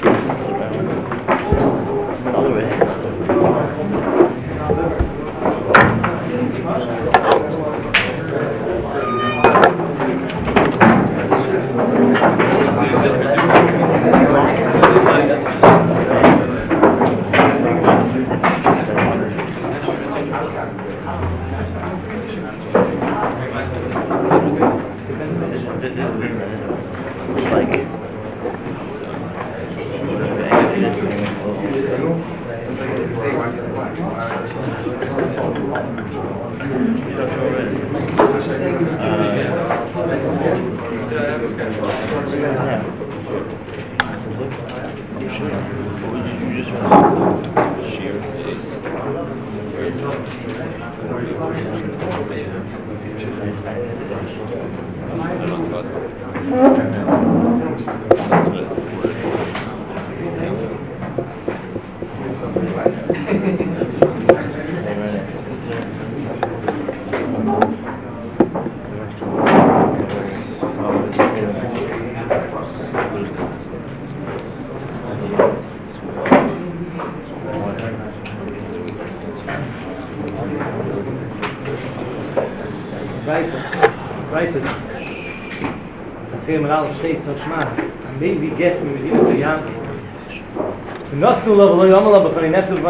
Steht so schmal. And maybe get me with you so young. The Nostru love lo yamala but funny next.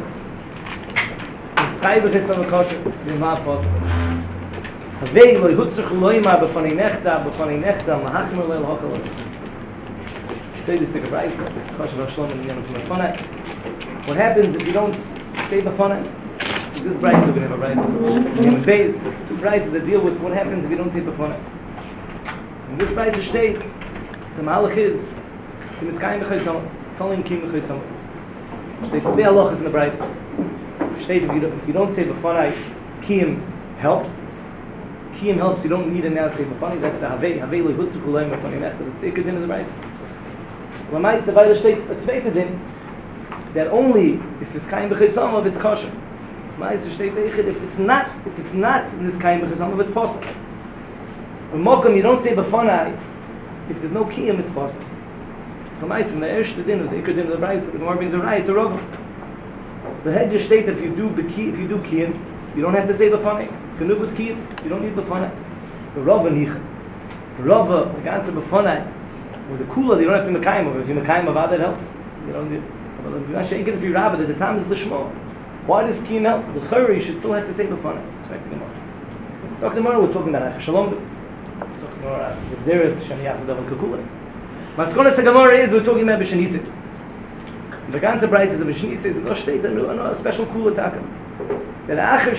The sky is on the kosher. The map was. Havei lo hutzach lo yama but funny nechta mahachmer lo hakol. Say this to the price. Kosher shlom in the end of the fun. What happens if you don't say the fun? This price we're going to have a price. In base, two prices that deal with what happens if you don't say the fun. In this price steht, the Malach is, the Miskayim b'chaysam, Tolim Kim b'chaysam. Steht zwei halachas in the price. Steht if you don't say b'fanai, Kiyim helps. Kiyim helps, you don't need to now say b'fanai, that's the Havei lo hutzu kulayim b'fanai nechta, that's the din of the price. Lamais, the Vayla states a zweite din, that only if it's Kiyim b'chaysam, if it's kosher. Lamais, steht if it's not in this Kiyim b'chaysam, it's possible. In Mokum, you don't say b'fanai, if there's no kiyum, it's possible. So nice, in the erste din, the ikar din of the Bryce, the Gemara brings a right to Rava. The head just state that if you do kiyum, you don't have to say b'fanai. It's genug with kiyum, you don't need b'fanai. The Rava nicha. Rava, the ganze b'fanai, was a kula, you don't have to mekayim of. If you mekayim of, that helps. You don't need. But if you're not shaking, if you rabbi, the time is lishmo. Why does kiyum help? The chari should still have to say b'fanai. It's right to Gemara. So the Gemara, we're talking about Shalom. The zero shani after the kukula. Maskonas Gemara is we're talking about b'shenisis. The ganze price is a b'shenisis. No state no special kula taka. That acher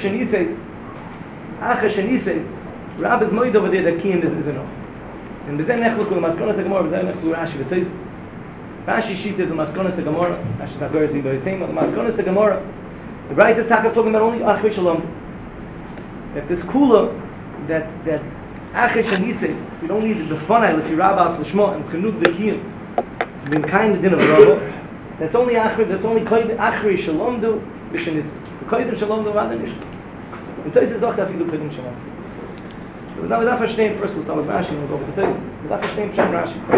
shenisis. Rab is moed over there that kiyum is enough. And b'zeh nechlu Maskonas Gemara b'zeh nechlu Rashi v'toises. Rashi sheet is the Maskonas Gemara. Rashi takor is in the same. The Maskonas Gemara. The price is taka talking about only acher shalom. That this kula that Acher shenises, you don't need the fanai if you rabas l'shmo and genug the kiyum to be kind of din of Rava. That's only acher shalom do b'shenises. The koydim shalom do rather nicht. And Tosis sagt that you do koydim shalom. So without verstehen, first we'll start with Rashi and we'll go with the Tosis. Without verstehen, Pshat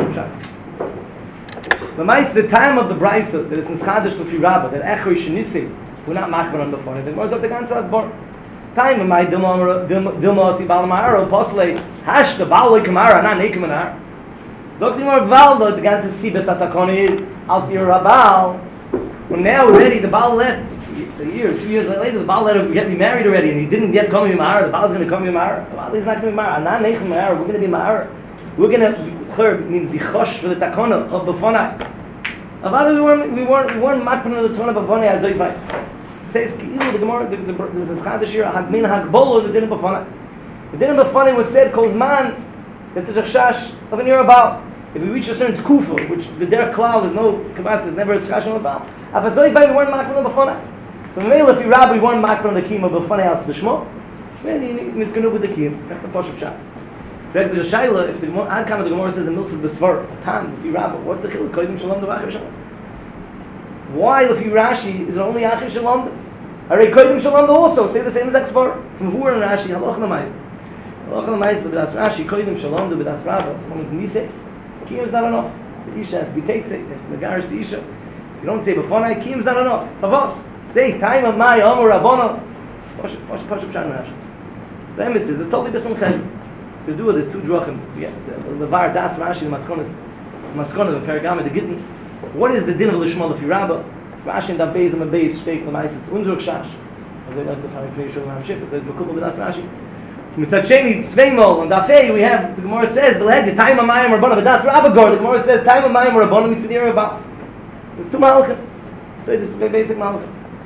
Rashi, the meist the time of the brisa that is nischadish l'fi Rava that acher shenises we're not machbar on the fanai. The Gemara sagt the ganze asbar. Time in my Dilma si Balamara, possibly hash the Bala Kamara, not Nikamanar. Dr. Valda, the ganze Sibas Atakon is, als your Rabal. Well, now already the Baal left. It's a year, 2 years later, the Baal let him get me married already, and he didn't get come to Mara. The Baal's going to come to Mara. The Baal is not going to be Mara. Not Nikamanar, we're going to be Mara. We're going to be chosh for the Takona of Bafonai. Avada, we weren't matpon of the Tona Bafonai as they says the Gemara, there's this chadash here, hagmin hagbolo, the din of b'fanai. The din of b'fanai was said, calls man, that there's a chash of an irabal. If we reach a certain kufa, which the der klal is no kavat, there's never a chash of an irabal. Afazoi by we weren't makron of b'fanai. So maybe if you rabbi, we weren't makron of the kiyum of b'fanai as the shmo, maybe it's going to be the kiyum. That's the posh of shah. There's a shayla, if the Adkam of the Gemara says in Milsa B'svar, tam, if you rabbi, what's the chiluk? Koydim shalom d'vachim shalom. Why, if you Rashi, is it only Achim Shalom? Are Koydim Shalom also? Say the same as Exvar. It's Mavur and Rashi, Halach Lamais. Halach Lamais, the B'das Rashi, Koydim Shalom, the B'das Rava. Someone's Nises. Kiyum is not enough. The Isha has to be Teitzei. There's the Garish, the Isha. You don't say B'fonai Kiyim is not enough. Favos. Say Time of my Omer Rabbono. Pashup Shan Rashi. The emphasis is totally different chesed. So do it. There's two drachim. So yes, the Var Das Rashi, the Maskonos, the Perigama, the Gittin. What is the din of Lishma Lefi Rabba? Rashi and Dav Beis and Beis Shteik L'Mais. It's Unzur Kshash. As I like to have a clear show around Ship. It's a couple of Das Rashi. Mitzad Sheni Tzveimol and Dafei we have the Gemara says the leg the time of Mayim Rabbanon but that's Rabba Gor the Gemara says time of Mayim Rabbanon Mitzad Yerabah. There's two malachim. So it's a basic malachim.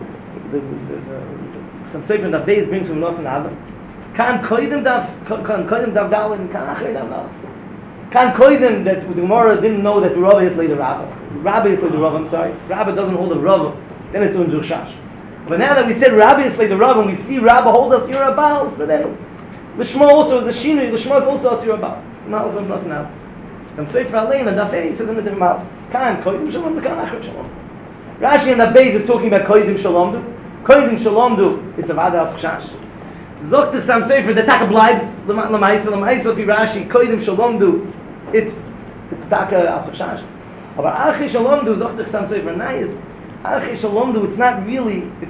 Some sefer that base brings from Nos and Adam. Can koydem dav dalin and can achrei dav dalin. Can koydem that the Gemara didn't know that the Rabba is like the Rabba. Rabba is like the Rabba. I'm sorry. Rabba doesn't hold the Rabba. Then it's unzur shash. But now that we said Rabba is like the Rabba and we see Rabba hold us Yerabah, so then Lishma also is the Shinui. Lishma is also Asir Abal. It's not also Nos and Adam. And Sefer Alein and Dafei says in the different malach. Can koydem shalom can achrei shalom. Rashi and the base is talking about koydem shalom do. Koydem shalom do. It's a vada as chash. Zogt the Sam Sefer the taka blibes lemaisa fi Rashi koydem shalom do. It's taka as chash. But achrei shalom do zogt the Sam Sefer nayis. Achrei shalom do. It's not really. It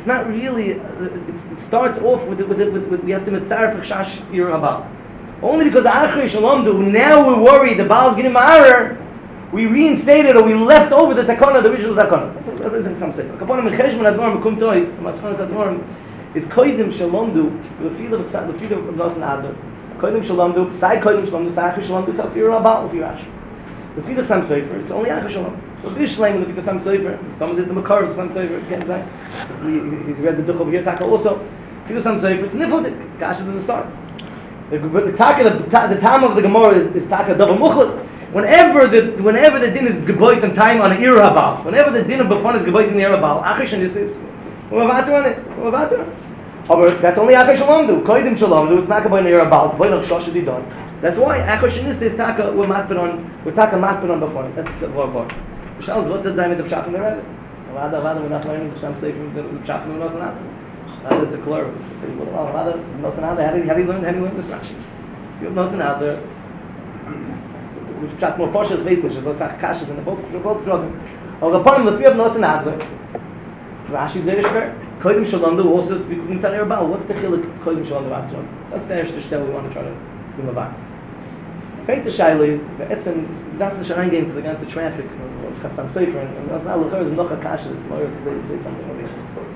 starts off with we have to mitzaref chash Yerabah. Only because achrei shalom do. Now we're worried the Baal's getting ma'arer. We reinstated or we left over the takana, the original takana. That's some say. Kaponim mecheshman admor mekum tois. The maskonas admor is koydem shalom do. The field of Nos and Adar. Koydem shalom do. Sai koydem shalom do. Sai achrei shalom do. It's Asir Abal if you rash. The field of Sam Sefer. It's only achrei shalom. So Bishleim the field of Sam Sefer. Some is the makar of Sam Sefer. Can't say. He's read the duch over here. Taka also. Field of Sam Sefer. It's nifud. Kasha doesn't start. The time of the Gemara is taka double muchlet. Whenever the din is geboit in time on an irabal, whenever the din of befon is geboit in the irabal, achishan is u'avater on it. But that's only achishan shalom do. Koydem shalom do. It's not geboit in the irabal. It's geboit on shosh done. That's why achishan is taka we're taka matpon on befon. That's the word. Mishal what's that zayin with the pshat from the Rebbe? Avada we're not learning the Sham say from the pshat from the Nos and Adar. That's a clear. So you go Avada Nos and Adar. How did he learn this Rashi? You have Nos and Adar. Which pshat more partial is based, which is like kashas and the both dropping. Or upon the fear of Nos and Adar, Rashi is very schwer. Koydem shalom do also speaking in Tzad Yerabah. What's the chiluk koydem shalom do after? That's the erste stelle we want to try to bring about. Zweite Shaila is that's the Sharan game to the ganze traffic. Some safer and that's not lechor is noch a kasha. It's more to say something over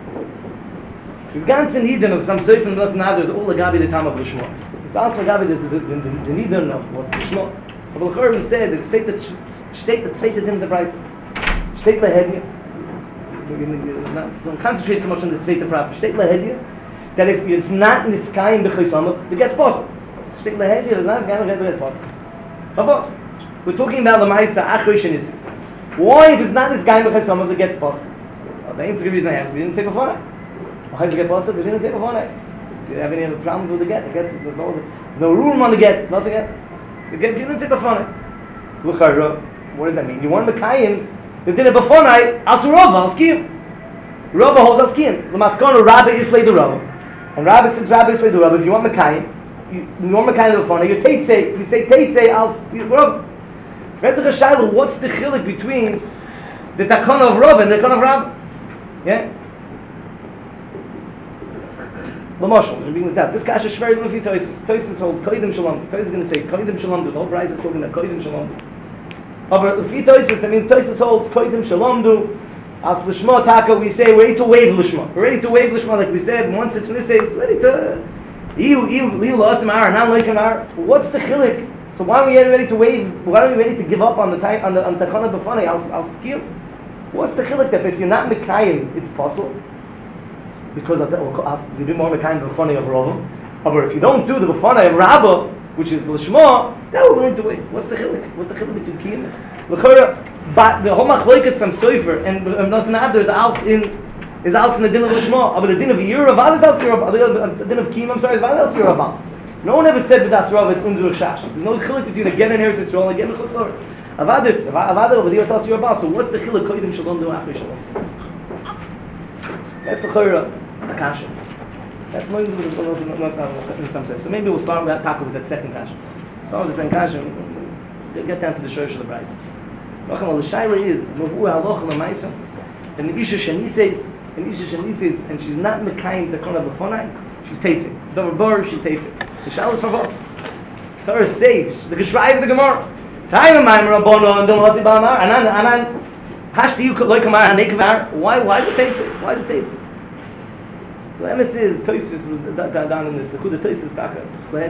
here. The ganze Niden of some safer and Nos and Adar is all the gabi the time of Lishma. It's also the gabi the Niden of what's Lishma. Aber lechor we said it steht the zweite din der Preis. Steht lahedya. Don't concentrate so much on the zweite prop. Steht lahedya that if it's not in the sky in bechaysamah, it gets possible. Steht lahedya is not going to get possible. But boss, we're talking about the Maisa achrei shenisis. Why if it's not this guy in bechaysamah, it gets possible? The answer reason I have we didn't say before. Why does it get possible? We didn't say before. Do you have any other problem with the get? There's no room on the get. Nothing yet. You didn't say before. What does that mean? You want Mekayim, they did it before night, Asur Rava, Al-Skiyim. Rava holds Al-Skiyim. The Maskana, Rabbi is the Rava. And Rabbi says Rabbi is the Rava. If you want Mekayim, you want Mekayim before night, you Teitzei. You say Teitzei, Al-Rava. What's the chilik between the Takana of Rava and the Takana of Rabbi? Yeah? L'moshel, we're being this out. This kasha is very lufi Toisus. Toisus holds koydem shalom. Toisus is going to say koydem shalom. The whole prize is talking about koydem shalom. But lufi Toisus, that means Toisus holds koydem shalom do. As l'shma taka, we say we're ready to wave l'shma. We're ready to wave l'shma, like we said. Once it's nisei, ready to. You lost him hour, not like an hour. What's the chilik? So why are we ready to wave? Why are we ready to give up on the time on the takana b'fanei? I'll skill. What's the chilik that if you're not mekayim, it's possible? Because of you do more kind of b'fanei of Rava. But if you don't do the b'fanei of Rabba, which is l'shma, then we're willing to wait. What's the chilik? What's the chilik between kiyim? L'chora, but the whole machloikas some soifer and Nos and Adar is also in the din of l'shma. But the din of Yerabah is also Yerabah. The din of kiyim, I'm sorry, is also Yerabah. No one ever said that Rava it's unzur shash. There's no chilik between again in Eretz Yisrael and again in Chutz La'aretz. Avada over there it's also Yerabah. So what's the chilik koydem shalom do achrei shalom? That's the chayra. Kasha. That's more in some sense. So maybe we'll start with that talk with that second kasha. Start with the second kasha. Get down to the shorish of the price. Noch einmal, the shaila is, Mavu halacha l'maisa, and the Isha Shanises, and she's not Mekayim Takona B'fonai, she's Teitzim. Dover Bor, she Teitzim. The shaila is for us. Torah says, the Geshrei of the Gemara, Time of Maimer Rabbono, and the Lazi Ba'amar, Anan, Hashti you loy kamar hanekvar. Why is it Teitzim? Why is it Teitzim? So the emes is, Toysvis was down in this, the Chud Toysvis Taka,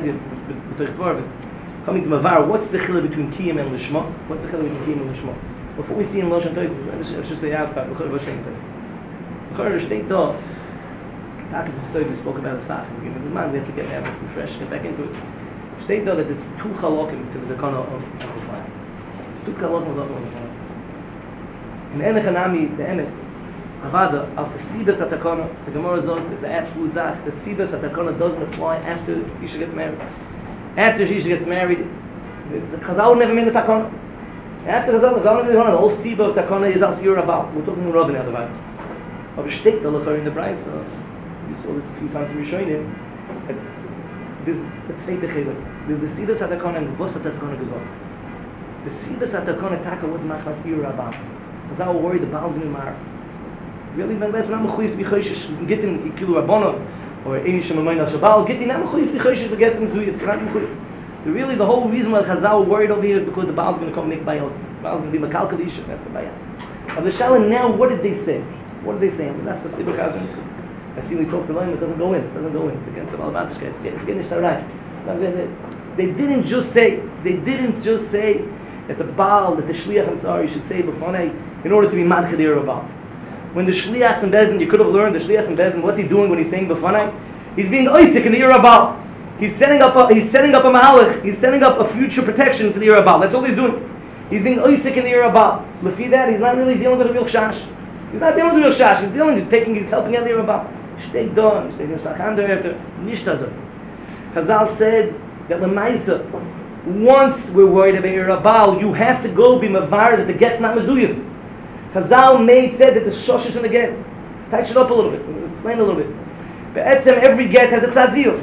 coming to Mavar, what's the chillah between Kiyam and Lishma? What's the chillah between Kiyam and Lishma? Before we see in Lashon Toysvis, I should say outside, L'chor Vashleim Toysvis. L'chor Shteit Do, Taka V'Soy, we spoke about the Sach, we have to get everything fresh, get back into it. Shteit Do that it's two chalokim to the Kana of Chufay. It's two chalokim of the Kana. In Enech Hanami, the Emes, Avada, as the Sibas Atakana, the Gemara Zot is the absolute Zach, the Sibas Atakana doesn't apply after Isha gets married. After Isha gets married, the Chazal never made the Takana. After Chazal never made the Takana, the whole Siba of Takana is as you're about. We're talking Rabbi now, the Vayim. But the Shteit Dolachar in the Bryce, we saw this a few times we were showing him, there's the Tzvei Techilek. There's the Sibas Atakana and the Vos Atakana Gezot. The Sibas Atakana Taka was Machmas Ir Rabban. Because I was worried the Baal's going to marry. Really, when I'm not to be choishish, getting Kilu Rabbanon, or Eini Shemamayna Shabal, getting not to be choishish to get some Zuyat. Really, the whole reason why Chazal were worried over here is because the Baal's going to come make bayot. The Baal's going to be Makal Kadisha, that's the bayat. Of the Shalom now, what did they say? What did they say? I'm going to have to sleep with Chazal, because I see we talk to them, it doesn't go in. It doesn't go in. It's against the Balabantishka. It's getting Shtarai. They didn't just say that the Baal, that the Shliach, should say B'fonei, in order to be Madchadir Rabal. When the Shliach and Bezdin, you could have learned the Shliach and Bezdin, what's he doing when he's saying B'fonei? He's being Oisik in the Yerabal. He's setting up a Mahalach, he's setting up a future protection for the Yerabal. That's all he's doing. He's being Oisik in the Yerabal. Lefi that, he's not really dealing with a real Chash. He's not dealing with a real Chash, he's helping out the Yerabal. Shtei Don, Shtei Nishacham Dereter, Nishtazor. Chazal said that Lemaisa, once we're worried about Yerabal, you have to go be Mavar that the get's not Mezuyev. Chazal said that the shosh is in the get. Touch it up a little bit. Explain a little bit. Be'etzem, every get has a tzadziyah.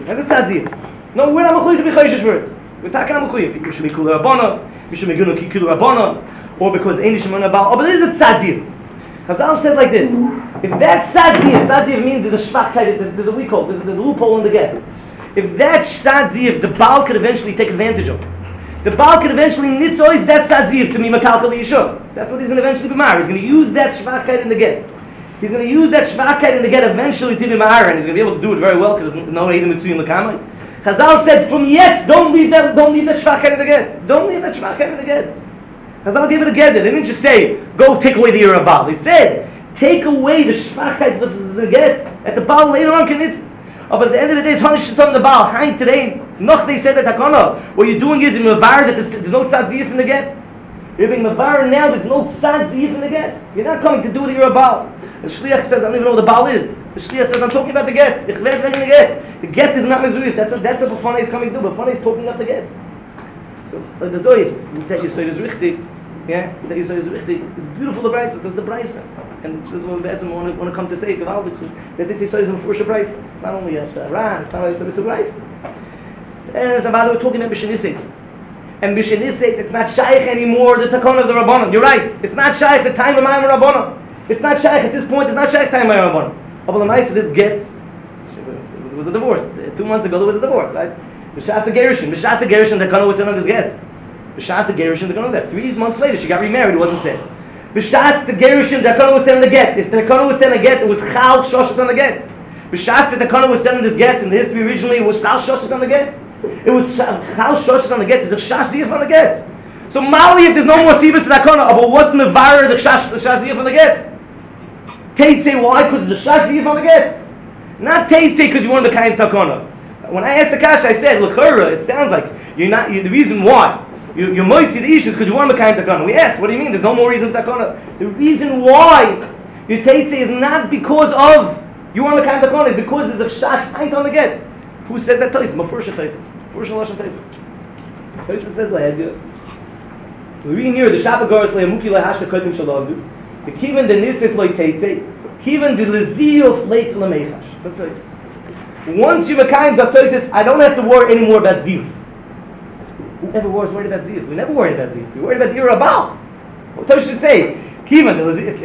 No, we're not mechuyev to be choishish for it. We're talking about mechuyev. You should be kula rabbanon. You should be kula rabbanon. Or because Eini Shemona Baal. Oh, but there is a tzadziyah. Chazal said like this. If that tzadziyah means there's a shvachkeit, there's a weak-hole, there's a loophole in the get. If that tzadziyah, the Baal could eventually take advantage of. The Baal could eventually nitzois that tzadziyah to be makalkal yishur. That's what he's going to eventually be mar. He's going to use that shvachkeit in the get. He's going to use that shvachkeit in the get eventually to be mar, and he's going to be able to do it very well because there's no eidim mitzuyim l'kamai. Chazal said from don't leave that shvachkeit in the get. Don't leave that shvachkeit in the get. Chazal gave it a get. They didn't just say go take away the Yerabal. They said take away the shvachkeit versus the get. At the Baal later on can it. Oh, but at the end of the day, it's Hanish on the Baal. Hein today, noch they said that Takana. What you're doing is in Mavar that there's no tzadziyah from the get. You're being Mavar now, there's no tzadziyah from the get. You're not coming to do the Yerabal. The Shliach says, I don't even know what the Baal is. The Shliach says, I'm talking about the get. The get. The get is not Mezuyif. That's what B'fonei is coming to do. B'fonei is talking about the get. So, like the Zoyif, you take your Soy is richtig. Yeah, that you say is richtig. It's beautiful the Brisa. That's the Brisa. And this is what we want to come to say that this is a Mefurish Brisa. It's not only a Ran, it's not only a Brisa. And we're talking about B'Shenises. And B'Shenises, it's not Shaykh anymore, the Takon of the Rabbanon. You're right. It's not Shaykh the time of my Rabbanon. It's not Shaykh at this point, it's not Shaykh time of my Rabbanon. But this gets, it was a divorce. 2 months ago there was a divorce, right? B'Shas the Gerushin, the Takon was sent on this get. B'Shas the Gerushin, the Takon was there. 3 months later she got remarried, it wasn't said. B'Shas the Gerushin, the Takon was sent on the get. If the Takon was sent on the get, it was Chal Shoshas on the get. B'Shas the Takon was sent on this get, in the history originally it was Chal Shoshas on the get. It was Chal Shoshas on the get, there's a Shashiyah on the get. So Mali, if there's no more Sibas to Takona, but what's Mevarer the Shashiyah on the get? Teitzei, why? Because there's a Shashiyah on the get. Not Teitzei because you want to be kind of Takona. When I asked the Kasha, I said, L'chera, it sounds like the reason why. You're moitzi the issues because you want to be kind of Takona. We asked, what do you mean? There's no more reason for Takona. The reason why your Teitzei is not because of you want to be kind of Takona, it's because there's a Shash pint on the get. Who says that Tosis? Mefurish Tosis. Mefurish Lashon Tosis. Tosis says Lahedya. We read here the Shapagoros Le'amuki Lehashta Kodim Shaladu. The Kivan the Nisis Loi Teitzei. Kivan the Lezio Fleik Lemechash. That's Tosis. Once you're a kind of Tosis, I don't have to worry anymore about Ziv. Whoever was worried about Ziv? We never worried about Ziv. We worried about the Yerabal. What Tosh should say? Kivan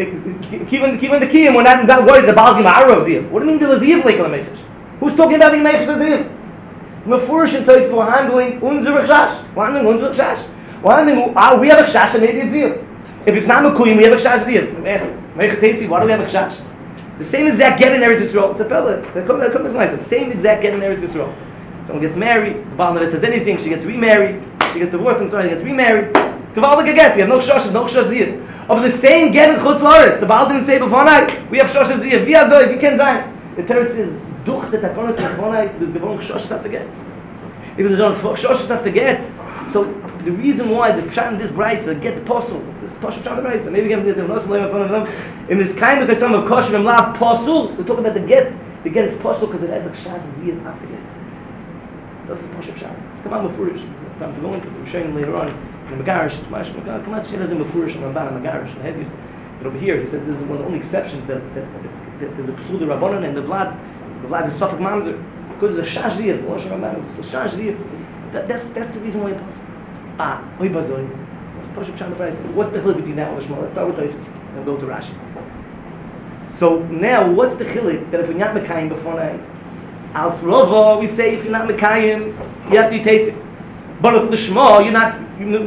the Kiyam, we're not worried the Baal Gimara of Ziv. What do you mean the Ziv like on the Mechish? Who's talking about being Mechish Ziv? Mefurish and Tosh for handling unser Chash. We're handling unser Chash. We have a Chash and maybe it's Ziv. If it's not Mekuyim, we have a Chash Ziv. Mechitesi, why do we have a Chash? The same exact get in Eretz Yisrael. It's a pella. That comes nice. The same exact get in Eretz Yisrael. Someone gets married, the Baal never says anything, she gets remarried, she gets divorced, she gets remarried. Kavaldik get, we have no Shoshes, no Shosh Ziv. Of the same get in Chutz La'aretz, the Baal didn't say B'fonai, we have Shosh Ziv, Via Zoy, we can Zayin. The Teretz is, Duch the Takonis B'fonai, there's Gevon Shosh have to get. If there's Shosh have to get, so the reason why the Pshat in this Bryce, they get the Posel, this is Posel Pshat in the Bryce, maybe we get the Nosel, in this kind of the sum of Kosher and Lav Posel, so talk about the get is Posel because it has a Shosh Ziv after get. Das ist Posher Pshat. It's come out Mefurish. I'm going to show you later on in the Megarish. Come out, she doesn't Mefurish and Ramban and Megarish. But over here, he says this is one of the only exceptions that there's a Psul de Rabbanon and the Vlad is Sofak Mamzer. Because it's a Shash Ziv. It's a Shash Ziv. That's the reason why it's possible. Oy Bazoy. Posher Pshat in the Price. What's the chiluk between that and Lishma? Let's start with Tosfos and go to Rashi. So now, what's the chiluk that if we're not Mekayim before night? Al Srova, we say if you're not Mekayim, you have to eat Teitzim. But if Lishma, you're not.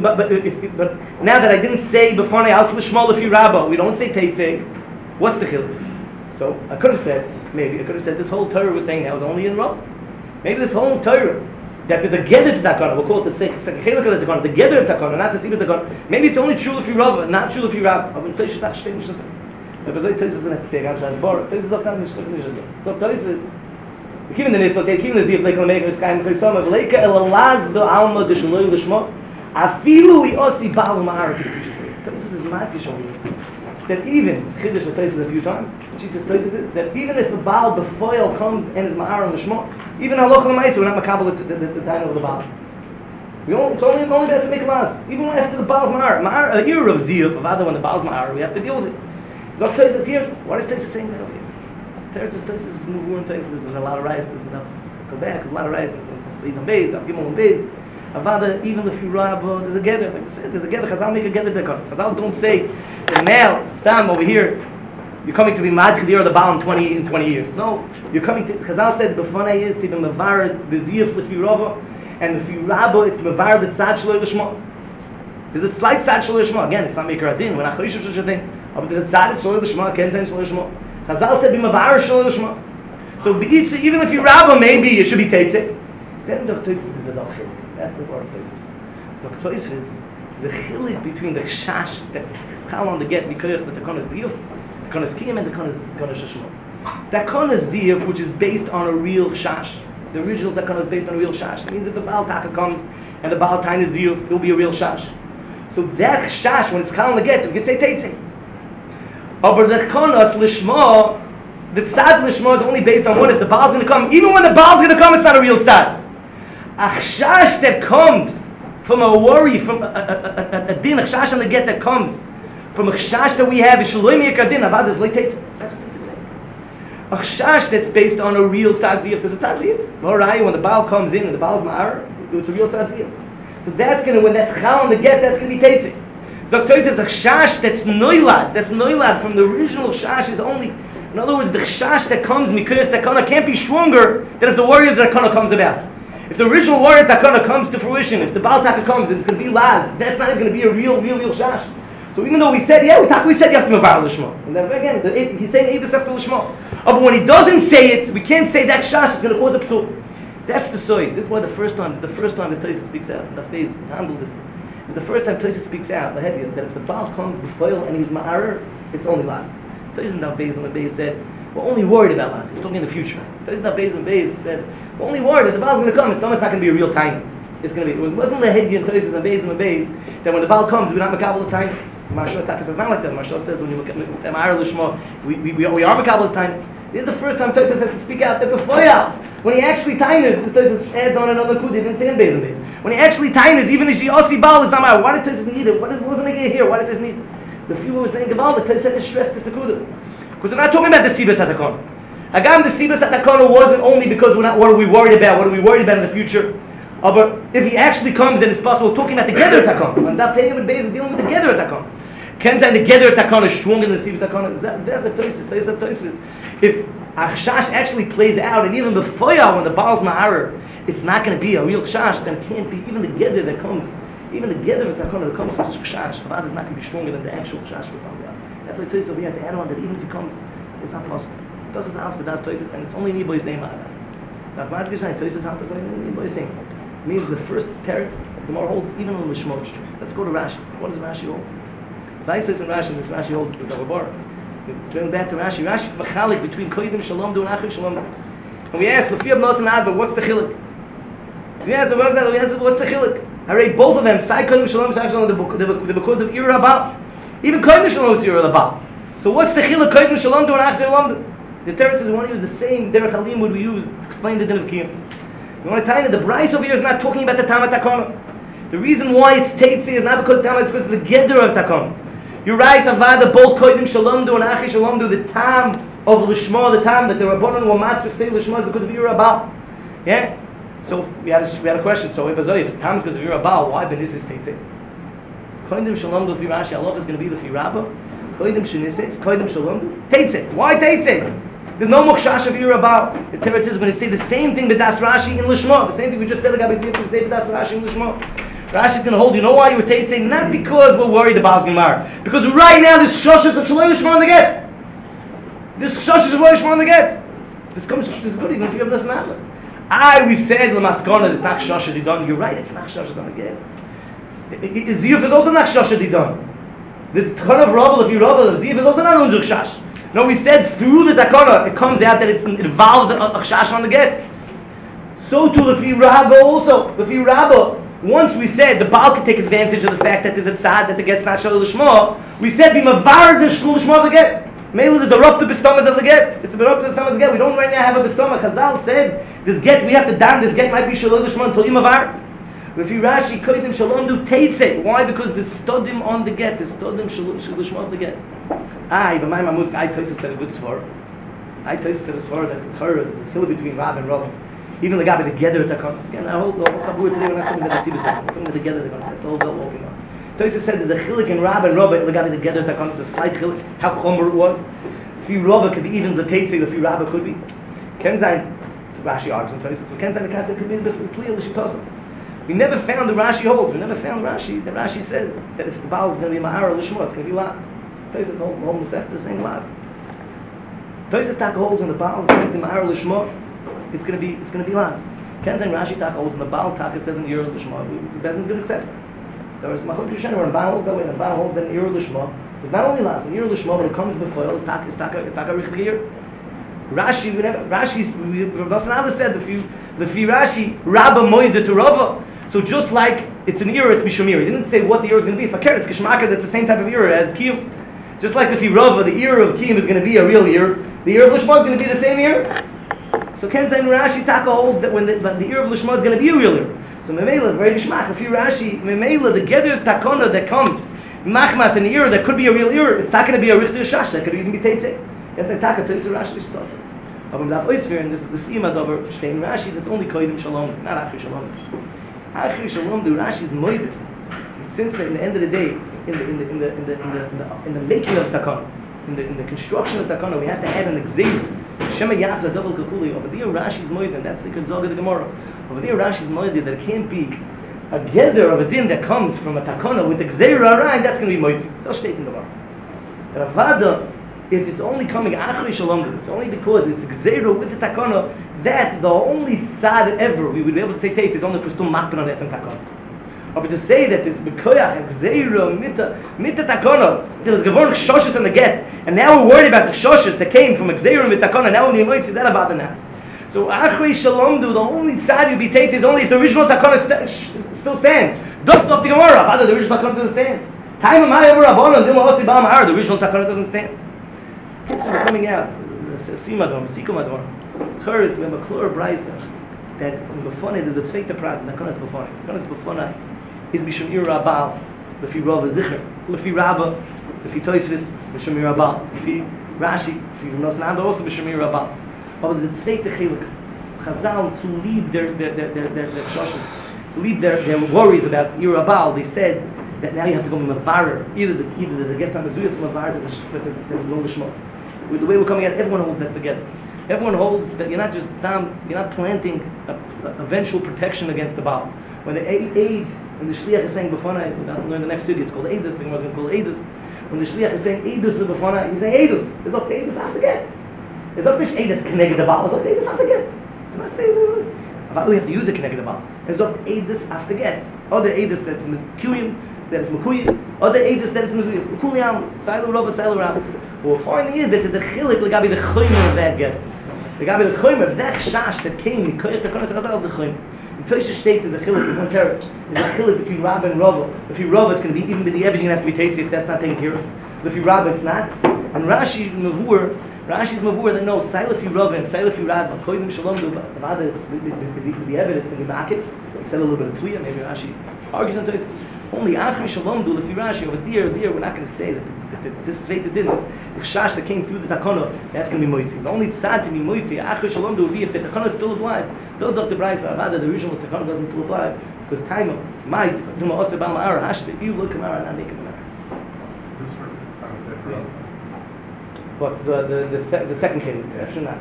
But now that I didn't say before Al Lishma if you Rabba, we don't say Teitzim. What's the chiluk? So I could have said, this whole Torah was saying that was only in Rav. Maybe this whole Torah that there's a Geder to Takana. We'll call it the Chelik of the Takana, the Geder of Takana, not the Sibir Takana. Maybe it's only true if you Rav, not true if you Rabba. Aber in Tosfos das steht nicht so. Aber so Tosfos doesn't have to say ganz als Bar. Tosfos sagt dann nicht so. So Tosfos. Even the Nisla, even the Ziv, like on Megar, Sky, and Chesoma, Leika el Alaz do Alma de Shaloi Lishma, Afilu we Osi Baal Ma'ar. This is Makish over here. That even, Chiddush will taste it a few times, Shittas Tosfos is, that even if a Baal befoil comes and is Ma'ar on Lishma, even Haloch L'maisa, we're not Makabal the time of the Baal. It's only that to make a last. Even after the Baal's Ma'ar, a year of Ziv, of other when the Baal's Ma'ar, we have to deal with it. So Tosfos here, what is Tosfos saying that over here? Teretz is move on Tosfos, there's a lot of rice, there's enough. Go back, there's a lot of rice, there's Beis on Beis, there's Gimel on Beis. Avada, even if you rob, there's a gather. Like we said, there's a gather. Chazal make a gather tekon. Chazal don't say, the male, stam over here, you're coming to be madchid or the Baal in 20 years. No, you're coming to, Chazal said, b'fonai is to be mevar the ziyuf l'firova, and the firabo, it's mevar the tzad shelo l'shma. There's a slight tzad shelo l'shma. Again, it's not maker adin, we're not choishiv such a thing. But there's a tzad shelo l'shma, ken zayin shelo l'shma. Chazal said, be mevar shelo l'shma. So even if you rabba, maybe you should be teitze. Then the Tosfos is a dachil. That's the word of Tosfos. So Tosfos is the chilik between the chash that is chal on the get mikoyach that the kon is ziyuf, the kon is kiyam, and the kon is shashmo. That kon is ziyuf, which is based on a real chash. The original takon is based on a real chash. It means if the Baal Taka comes and the Baal Tain is ziyuf, it will be a real chash. So that chash, when it's chal on the get, we can say teitzing. But the konos lishma, the tzad lishma is only based on what if the Baal's going to come. Even when the Baal's going to come, it's not a real tzad. A chash that comes from a worry, from a din, a chash on the get that comes from a chash that we have is shaloi miyakar din, avad is leiteit. That's what this is saying. A chash that's based on a real tzad ziyuf. There's a tzad ziyuf. Alright, when the Baal comes in and the Baal's ma'ar, it's a real tzad ziyuf. So that's going to, when that's chal on the get, that's going to be teitzing. So Tosfos says a chash that's noilad from the original chash is only, in other words, the chash that comes mikoyach takana can't be stronger than if the warrior of the takana comes about. If the original warrior takana comes to fruition, if the Baal Taka comes and it's going to be laz, that's not going to be a real shash. So even though we said, we said you have to mevar l'shma. And then again, he's saying either after l'shma. But when he doesn't say it, we can't say that shash is going to cause a psul. That's the soy. This is why it's the first time that Tosfos speaks out. The phase handle this. It's the first time Tosfos speaks out. The head that if the Baal comes before and he's ma'arer, it's only laz. Tosfos now based on the base said, we're only worried about last. We're talking in the future. Tosfos now based on base said, we're only worried if the Baal's going to come. It's not going to be a real time. It's going to be. It wasn't the Hedi and Tosfos and base that when the Baal comes, we're not makabel's time. Marshal Taka says not like that. Marshal says when you look at Ma'ar Lishma, we are makabel's time. This is the first time Tosfos has to speak out that before when he actually tainas, this Tosfos adds on another kud. He didn't say in base and base. When he actually tainas, even if she Osi Baal is not Ma'ar. Why did Tosfos need it? What wasn't it here? Why did Tosfos need it? The few were saying Gaval, the Tosfos had to stress this kuda. Because we're not talking about the Sibas Hatakon. Agam, the Sibas Hatakon wasn't only because what are we worried about? What are we worried about in the future? But if he actually comes and it's possible, we're talking about the Geder Takon. On Daf Hey and Beis, we're dealing with the Geder Takon. Ken sein the Geder Takana stronger than the Siv Takana. That's a Toisus. If Achshash actually plays out, and even before when the Baal's Ma'arer, it's not going to be a real Chash, then it can't be, even the Geder that comes, even the Geder of Takana that comes from Chash, Avad is not going to be stronger than the actual Chash that comes out. That's why Toisus over here to add on that even if he comes, it's not possible. Das ist alles, but that's Toisus, and it's only Niboy's name. Nach Madrigish and Toisus hat das only Niboy's name. Means the first teretz, the more holds even on the Shmot tree. Let's go to Rashi. What does Rashi hold? Vaisus and Rashi, this Rashi holds the double bar. Going back to Rashi. Rashi is machalik between Koidim Shalom and Achri Shalom. And we asked, Lefiyab Nosan Adva, what's the chiluk? We asked, what's the chiluk? I read both of them. Sai Koidim Shalom, Sai Shalom, the because of Ir Rabal. Even Koidim Shalom is Ir Rabal. So what's the chiluk? Koidim Shalom and Achri Shalom. The teretz is want to use the same derech halim would we use to explain the din of kiyum. You want to tell you that the Bryce over here is not talking about the Tama Takana. The reason why it's Teitzi is not because Tama, it's because of the Geder of Takana. You're right, Avada, both Koidim Shalomdu and Achi Shalomdu, the Tam of Lishma, the Tam that the Rabbanon were Matzvik say Lishma is because of Yerabal. Yeah? So we had a question. So if the Tam is because of Yerabal, why Benis is Teitzi? Koidim Shalomdu fi Rashi, Allah is going to be the fi Rabba. Koidim Shenisis, Koidim Shalomdu. Teitzi. Why Teitzi? There's no mokshash of Yerabal. The Teretz is going to say the same thing, but that's Rashi in Lishma. The same thing we just said, the Gabi Ziyah, to say, but that's Rashi in Lishma. Rashi is going to hold, you know why you were Teitzei? Not because we're worried about Gemara. Because right now there's Shoshas of Shaloi Lishma on the get. There's Shoshas of Shaloi Lishma on the get. This is good even if you have this matter. We said, Lamaskona, it's not Shosha Didon. You're right, it's not Shosha Didon again. Ziyuf is also not Shosha Didon. The Takana of Rabel, if you Rabel, Ziyuf is also not Unzuk Shash. No, we said through the Takana, it comes out that it involves a Chash on the get. So too, Lefi Rabba also. Lefi Rabba, once we said the Baal can take advantage of the fact that there's a tzad that the get's not Shalom Lishma, we said, be Mavar the Shalom Lishma of the get. Mela, there's a rup to Bistomas of the get. It's a rup to Bistomas of the get. We don't right now have a Bistoma. Chazal said, this get, we have to damn, this get might be Shalom Lishma until you Mavar. Lefi Rashi, Koidim Shalom do Teitze. Why? Because the Stodim on the get, the Stodim Shalom Lishma of the get. But my Mamuz, Toysa said a good svar. Toysa said a svar that the chiluk between Rab and Rav, even the guy with the Geder Takon. Again, I hold the whole Chabur today, we're not talking about the Sibus Takon, we're talking about the Geder Takon. That's the whole belt walking on. Toysa said there's a chiluk in Rab and Rav, the guy with the Geder Takon, it's a slight chiluk, how chomer it was. A few Rav could be even the Teitze, a few Rab could be. Ken Zayin, Rashi argues and Toysa, but Ken Zayin the concept could be the best clear, Lishitosa. We never found the Rashi holds, we never found Rashi. The Rashi says that if the Baal is going to be Ma'ar or Lishma, it's going to be last. Toysa the whole Masechta saying last. Toysa Tak holds when the Baal is going to be Ma'ar Lishma, it's going to be last. Ken Zayin Rashi Tak holds when the Baal Tak it says in Yer Lishma, the Bedin's going to accept it. There was Machlok Yushen where the Baal holds that way, and the Baal holds that in Yer Lishma, it's not only last. In Yer Lishma, when it comes before, it's Tak a Richtig. Rashi, Rabbi said the fi Rashi Rabba Moida to Rava. So just like it's an era, it's Mishomir. He didn't say what the era is going to be. Fakir, it's Kishmakar, that's the same type of era as Kiyum. Just like the fi Rava, the era of Kiyum is going to be a real era. The era of Lishma is going to be the same era. So Ken Zayin Rashi Taka holds that when the era of Lishma is going to be a real era. So Memela, very Kishmak, the fi Rashi, Memela, the Geder Takona that comes, Machmas in the era that could be a real era, it's not going to be a Richter Shash, that could even be Teitze. Ken Zayin Taka, Toysa Rashi, Lishtasa. Aber Daf Oisfer, and this is the Siyam Adover, Shtein Rashi, that's only Koidim Shalom, not Achri Shalom. Achri Shalom, the Rashi's moed. Since that, in the end of the day, in the making of Takana, in the construction of Takana, we have to add an exeter. Shema Yachza double Kakuli. Over there, Rashi's moed, and that's the Kudzog of the Gemara. Over there, Rashi's moed, that it can't be a gather of a din that comes from a Takana with exeter around. That's going to be moed. That's stated in the Gemara. Ravada, if it's only coming Achri Shalom, it's only because it's exeter with the Takana. That the only tzad ever we would be able to say Teitz is only for Stum Machben on Etzem Takana. But to say that this Bekoyach, Gzeira, Mita Takana, there was Gavon Shoshes on the get, and now we're worried about the Shoshes that came from Gzeira and Takana, now we're going to that about it now. So Achri Shalom, the only tzad you'd be Teitz is only if the original Takana still stands. Don't stop the Gemara, Father, the original Takana doesn't stand. Time of my ever Rabbanon, Dilma Osi Ba'am Har, the original Takana doesn't stand. Kids are coming out. Simadom, Sikumadom. Churz, we have a clear brayso that in Befone there's a zweite prat, Nakanas Befone. Nakanas Befone is Mishum Ir Rabal, Lefi Rav Zicher, Lefi Rabba, Lefi Toysvis, it's Mishum Ir Rabal, Lefi Rashi, Lefi Nosananda, also Mishum Ir Rabal. But there's a zweite chiluk, Chazal, to leave their shoshes, to leave their worries about Ir Rabal. They said that now you have to go mevarer, either the get from Mezuyah from mevarer that there's no lishma. With the way we're coming at, everyone holds that together. Everyone holds that you're not planting a eventual protection against the Baal. When the aid, when the shliach is saying b'fanai, we're going to learn the next study, it's called Eidus, the Gemara is going to call it Eidus. When the shliach is saying Eidus b'fanai, he's saying Eidus. It's not Eidus after get. It's not this Eidus connected the Baal, it's not Eidus after get. It's not saying it. We have to use it connected the Baal. It's not Eidus after get. Other Eidus that's Mekuyim, that is Mekuyim. Other Eidus that is Mekuyim. Mekuyim, Sailu Rava, Sailu Rava. What we're finding is that there's a chilik l'gabi the choymer of that get. L'gabi the choymer, that chash that came, Mikoyach Takonas HaChazal is a choymer. In Tosha State there's a chilik in one teretz. There's a chilik between Rabba and Rava. If you Rava, it's going to be, even with the everything, you're going to have to be Tetzi if that's not taken care of. If you Rabba, it's not. And Rashi's Mavur that knows, Sailif you Rava and Sailif you Rabba, Koydim Shalom, the evidence can be makit. He said a little bit of Tliya, maybe Rashi argues on Tosha. Only Achri Shalom do, if you Rashi, over there, we're not going to say that this Sveita din, this chash that came through the Takana, that's going to be moitzi. The only tzad to be moitzi, Achri Shalom do, would be if the Takana still applies. Those of the Braisa, rather the original Takana doesn't still apply, because time of my Duma Osa Bal Ma'ara, Hashta, you look Ma'ara, not make it Ma'ara. This sounds safe for us. But the second king, Efshanat.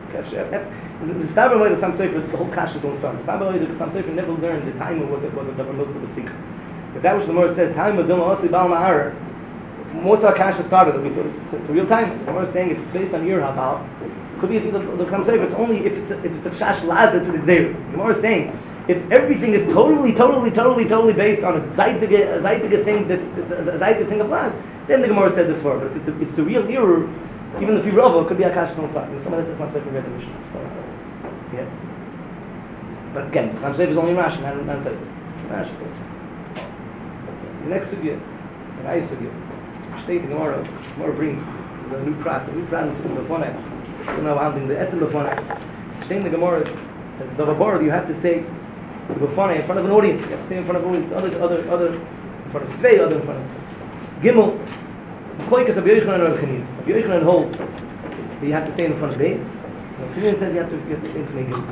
The Stabber way the Sam Sefer, the whole Kasha don't start. The Stabber way the Sam Sefer never learned the time was a double most of the secret. If that was the Gemara says, time of Duma Osa Bal Ma'ara, most of our Kasha started, it's a real time. The Gemara is saying it's based on your Habal. Could be the Sam Sefer, it's only if it's a Shash Laz that's an Xer. The Gemara is saying, if everything is totally based on a Zaitige thing that's a Zaitige thing of Laz, then the Gemara said this for. But if it's a real error, even if you Rava, it could be a Kasha don't start. Some of that's not Sefer Reddition. Yeah. But again, Sam Sefer is only Rashi, not Rashi. The next sugya, the nice sugya, State in Gemara brings the new prat into the Fonah. So now handling the Etzem B'Fonah. State in the Gemara, as the Rabbar, you have to say the B'Fonah in front of an audience. You have to say in front of an audience, other, in front of Tzvei, other in front of Gimel. M'choikas Rabbi Yochanan or Rabbi Chanina. Rabbi Yochanan holds that you have to say in front of Beis. Rabbi Chanina says you have to say in front of Gimel.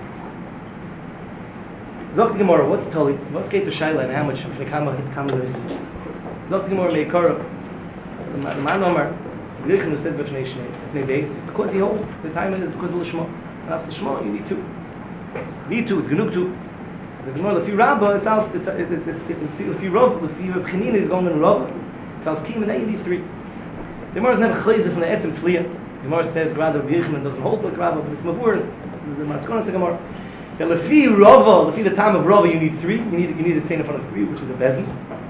Zok the Gemara, what's Tali? What's Keter Shaila and how much from the Kama there is? Zok the Gemara Meikara. The man Omar, Rabbi Yochanan says B'Fnei Beis, because he holds the time is because of L'Shma. And that's L'Shma, you need two. It's Genug two. The Gemara, if you Rabba, it's if you Rav, if you Chanina is going in Rav, it's as Kim, and then you need three. The Gemara is never chayzer from the Etzem Tliya. The Gemara says, rather, Rabbi Yochanan doesn't hold like Rabba, but it's Mavur. This is the Maskonas Gemara. That lefi Rava, lefi the time of Rava, you need three. You need a say in front of three, which is a bezin.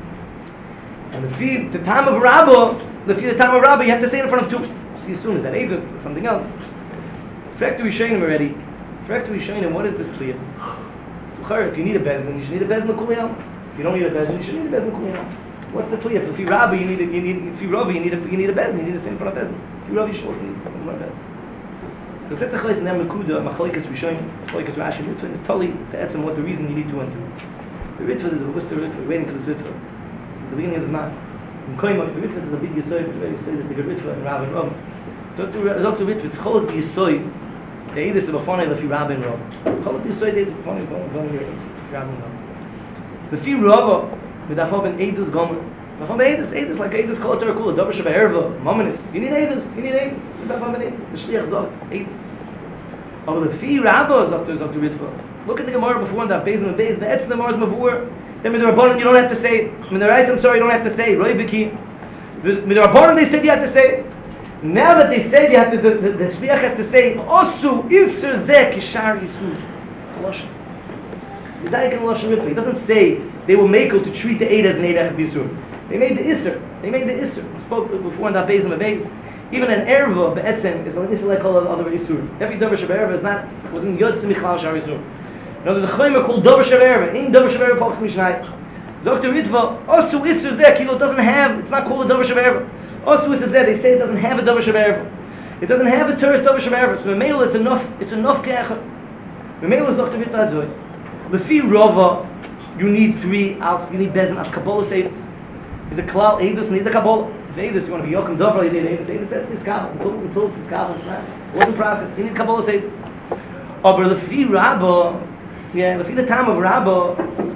And lefi the time of Rabba, lefi the time of Rabba, you have to say in front of two. See, as soon as that Eidus, something else. Frektu Yishayim already. Frektu Yishayim, what is this Tliya? If you need a bezin, you should need a bezin l'kuliyam. If you don't need a bezin, you should need a bezin l'kuliyam. What's the Tliya? If you Rabba, you need a bezin. You need to say in front of bezin. If you Rabba, you should also need a bezin. So it's a chayes and Mekuda, Machalikas Rishayim, Machalikas Rashi, Ritva, the Tali, the Etzem, what the reason you need to enter. The Ritva is a Vuster Ritva, we're waiting for this Ritva. This is the beginning of the Zman. In Koima, the Ritva is a big Yisoy, but the very Yisoy is the good Ritva and Rav and Rav. So to Ritva, it's Cholok Yisoy, the Eidus of Afonai, Lefi Rav and Rav. Cholok Yisoy, it's Afonai, Lefi Rav and Rav. The Fi Rava, with Afon ben Eidus Gomer. Afon ben Eidus, like Eidus Kol Torah Kula, Dover Sheva Erva, Mominus. You need Eidus. With Afon ben Eidus, the Shliach Zog, Eidus. Aber the Fi Rabba Zog to Ritva. Look at the Gemara before in that Beis and Beis, the Etz and the Mars Mavur. Then with the Rabbanon, you don't have to say it. With the Reis, I'm sorry, you don't have to say it. Roi Biki. With the Rabbanon, they said you have to say it. Now that they said you have to, the Shliach has to say, Osu Isser Zeh Kishar Yisur. It's a Lashon. The Daik in Lashon Ritva. He doesn't say they will make it to treat the Eid as an Eid Echad B'Yisur. They made the Isser. We spoke before in that Beis and Beis. Even an erva be'etzem is an issue like all other isur. Every davar shebe'erva is not wasn't yotze michal shar isur. Now there's a chaymer called davar shebe'erva. In davar shebe'erva palchs mishnai. Dr. Ritva osu isur zeh kilo doesn't have. It's not called a davar shebe'erva. Osu isur zeh they say it doesn't have a davar shebe'erva. It doesn't have a tourist davar shebe'erva. So me'mela it's enough. It's enough ke'echad. Me'mela is Dr. Ritva azoy. Lefi rava you need three. You need bezin as kabbalah says. Is a klal eidus needs a kabbalah. Eidus, you want to be Yochim Dover, you need Eidus. Eidus says it's Kabbalah. Until it's Kabbalah, it's not. It wasn't processed. You need Kabbalah Eidus. Oh, but the Fi Rabba, the time of Rabba,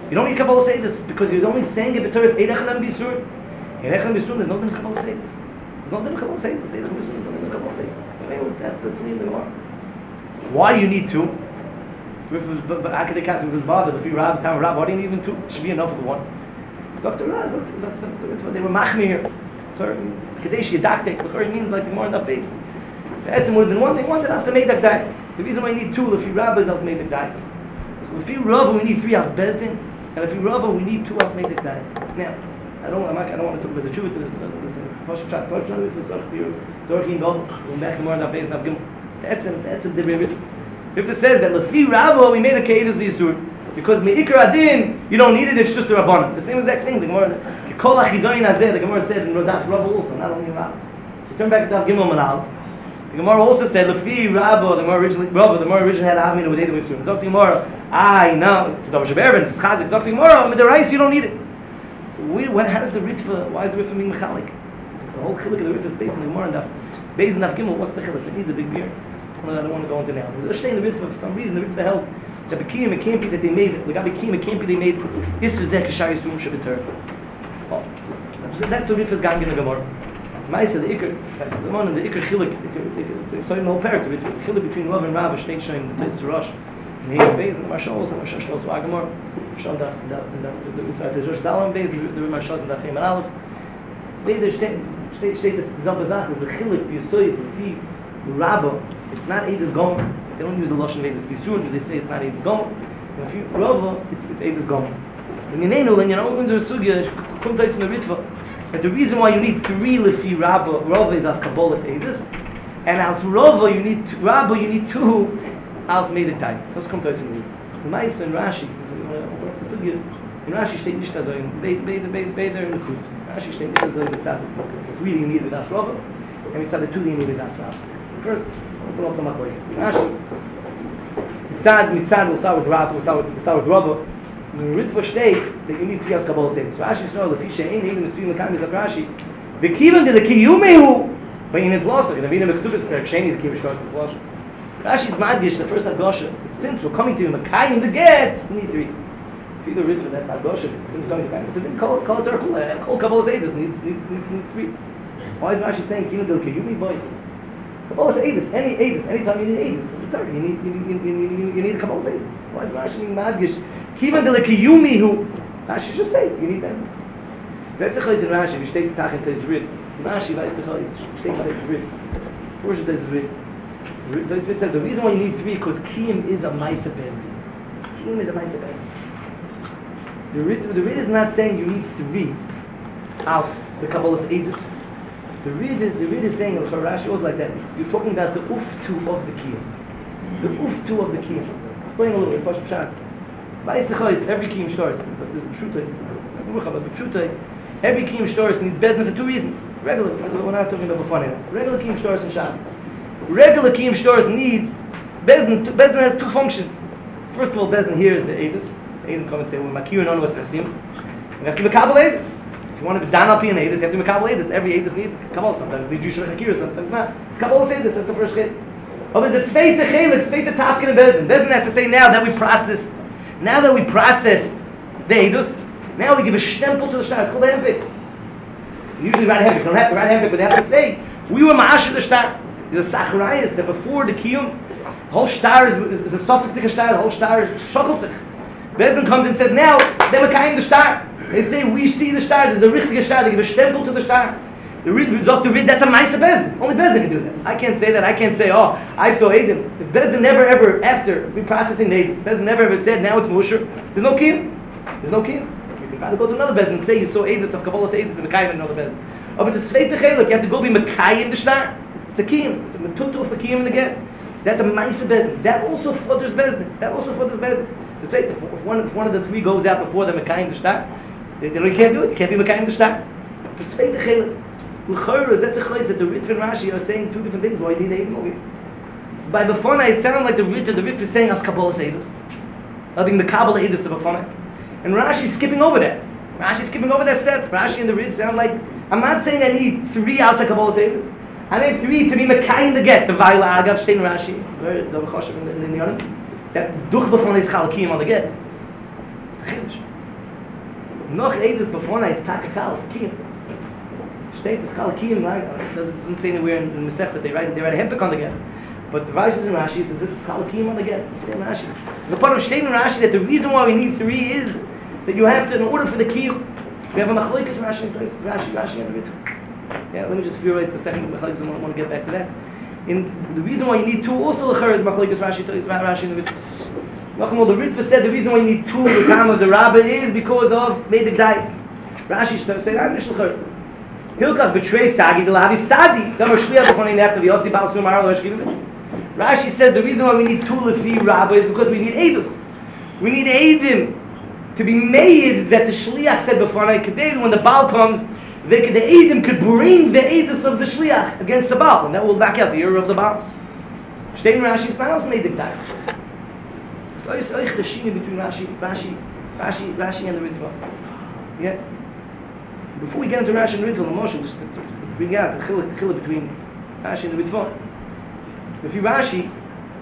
You don't need Kabbalah say this because you're only saying it because Eidachan Bisur. Eidachan Bisur, there's no different Kabbalah say this. There's no different Kabbalah say this. Eidachan Bisur, there's no different Kabbalah say this. That's the plea of the Gemara. Why do you need two? But how can they count? If it was bothered, if you Rab, Tam Rab, why do you need even two? It should be enough of the one. They were machmir here. Kadesh Yadaktek, it means like the more in that base. The Etzim would have been one thing, one that has to make that die. The reason why you need two, if you Rabbis, has made the die. So if you Rava, we need three as Bezdin, and if you Rava, we need two as made the die. Now, I don't want to talk about the truth to this, but listen, Pashup Shat, if it's up to you, Zorchi and Gold, going back to more in that base, and Avgim, the Etzim, the Rebbe. If it says that Lefi Rava, we made a Keidus B'Yisur, because Me'ikar Adin, you don't need it, it's just the Rabbanan. The same exact thing, the Gemara, Kol HaChizoyin Hazeh, the Gemara said in Rodas Rava also, not only Rava. You turn back to Av Gimel Manal, the Gemara also said, Lefi Rava, the Gemara originally had Avmina with Eidus B'Yisur. Zok the Gemara, now, it's a Davar Sheberben, it's Chazik, Zok the Gemara, Midaraisa, you don't need it. So how does the Ritva, why is the Ritva being Mechalik? The whole Chilik of the Ritva is based on the Gemara and based on Av Gimel, what's the Chilik? It needs a big beer. I don't want to go into now. They're staying in the Ritva, for some reason, the Ritva held that the Kiyam and Kampi that they made, the Gabi Kiyam and Kampi they made, Isra Zeh Kishar Yisum Shebeter. That's the Ritva's gang in the Gemara. Maisa, the Iker, the one in the Iker Chilik, it's a whole character, the Chilik between Rav and Rav, Shteit Shoyim, the Tais Rosh, and here Beis, and the Marshal also, the Marshal also Agamor, Marshal the Josh Dalam Beis, the Marshal and the Fem and Aleph. Beis, Shteit the Zelba Zach, the Chilik, Yusoy, the Fi, Rabba, it's not Eidos Gomer. They don't use the Lashon Eidos Bisur, they say it's not Eidos Gomer. And if you Rava, it's Eidos Gomer. When you know, when you're going to the Sugya, come to the Ritva, that the reason why you need three Lefi Rava is as Kabbalah's Eidos, and as Rava you need two as Medetai. Let's come to the Ritva. The Maisa in Rashi, the Sugya, in Rashi steht nicht also in Beider in the Kudus. Rashi steht nicht also in the Tzad. Three you need with as Rava, and it's the two you need with as Rava. First, we'll open up the Makoyes. Rashi. Mitzad, we'll start with Rav, we'll start with Rava. The Ritva state that you need three as Kabbalah says. So Rashi saw the Fisha ain't even the Tzuyim Lekam is like Rashi. The Kivan to the Kiyumehu, but in the Flosser, the Vina Meksubis, the Ksheni, the Kivan Shkos, the Flosser. Rashi's Madgish, the first Hagosha, since we're coming to Makayim the Get, we need three. If you do Ritva, that's Hagosha. It's a thing, call it Turkul, call Kabbalah says needs three. Why is Rashi saying Kivan to the Kiyumi, boy? Kabbalah Eidus, anytime you need Eidus, you need a Kabbalah Eidus. Why is Rashi being Madgish? Kivan de lekiyumi hu. Rashi just say, you need that. That's a chayz in Rashi, we steht the tach in Teis Rid. Rashi weiß the chayz, steht the Teis Rid. Where's the Teis Rid? Teis Rid says, the reason why you need three, because Kiyim is a Maisa Bezdin. Kiyim is a Maisa Bezdin. The Rid is not saying you need three as the Kabbalah's Eidus. The Rid is saying, Rashi was like that, you're talking about the uftu of the Kiyim. The uftu of the Kiyim. Explain a little bit, Pashup Shat. Weiß the Chayz, every Kiyim Shtoris, every Kiyim Shtoris needs Bezdin for two reasons. Regular, we're not talking about before now. Regular Kiyim Shtoris and Shas. Regular Kiyim Shtoris needs Bezdin has two functions. First of all, Bezdin here is the Eidus. Eidim come and say, well, Makir and Onus Chasims. You have to be Makabal Eidus. If you want to be Danal Pi and Eidus, you have to be Makabal Eidus. Every Eidus needs Kabbalah. Sometimes they do Shur Hakir, sometimes not. Kabbalah Eidus, that's the first Chayt. But it's Tzvei Techel, it's Tzvei Tafkin and Bezdin. Bezdin has to say now that we processed the Eidus, now we give a shtempel to the shtar. It's called a hempik. Usually write hempik. Don't have to write hempik, but they have to say, we were ma'asher the shtar. There's a sacharayas that before the kiyum, the whole shtar is a suffix to the shtar, the whole shtar is shokelzich. Bezdin comes and says, now, they were kind the shtar. They say, we see the shtar, there's a richtige shtar, they give a shtempel to the shtar. The Rid, that's a Maisa Bezdin. Only Bezdin can do that. I can't say that. I can't say, oh, I saw Eidim. If Bezdin never ever, after reprocessing the Eidim, Bezdin never ever said, now it's Musher, there's no Kiyum. There's no Kiyum. You can rather go to another Bezdin and say, you saw Eidim of Kabbalah Eidim and Mekayim and another Bezdin. Oh, but it's Tzvei Techeluk, you have to go be Mekayim the Shtar. It's a Kiyum. It's a Metutu for Kiyum in the Get. That's a Maisa Bezdin. That also furthers Bezdin. To say, if one of the three goes out before the Mekayim the Shtar, you can't do it. You can't be Mekayim the Shtar. It's Tzvei Techeluk. That's a chayz that the Ritva and Rashi are saying two different things. Why do you need Eidim over here? By Befona, it sounded like the Ritva is saying as Kabbalah Eidus, having the Kabbalah Eidus of Befona, and Rashi is skipping over that. Step. Rashi and the Ritva sound like, I'm not saying I need three as the Kabbalah Eidus. I need three to be Mekayim the Get. The Vaila Agav Shtein Rashi, the Choshev in the Yonim, that Duch Befona is Chalakim on the Get. It's a chiddush. Noch Eides before it's Takachal, it's Kiyam. Steht it's Chal Kiyam, like, it doesn't say anywhere in the Masech that they write a hempik on the get. But the Rashi is in Rashi, it's as if it's Chal Kiyam on the get. It's in Rashi. The part of Shtein in Rashi that the reason why we need 3 is that you have to, in order for the Kiyam, we have a Machlokes Rashi in place, Rashi and the Ritva. Yeah, let me just realize the second Machlokes, I want to get back to that. In the reason why you need 2 also L'char is Machlokes Rashi and the Ritva. The Ritva said the reason why you need 2 in the time of the Rabbah is because of Meidik Dai. Rashi said, I'm Mish L'char. Hilkach betrays Sagi, the Lahavi Sadi. Rashi says the reason why we need 2 Lefi Rabbah is because we need Eidos. We need Eidim to be made that the Shliach said before when the Baal comes, the Eidim could bring the Eidos of the Shliach against the Baal, and that will knock out the ear of the Baal. Shtein Rashi's now Meidik Dai. So it's the shina between Rashi and the Ritva. Yeah. Before we get into Rashi and Ritva, the Moshe just to bring out the chiluk between Rashi and the Ritva. If you Rashi,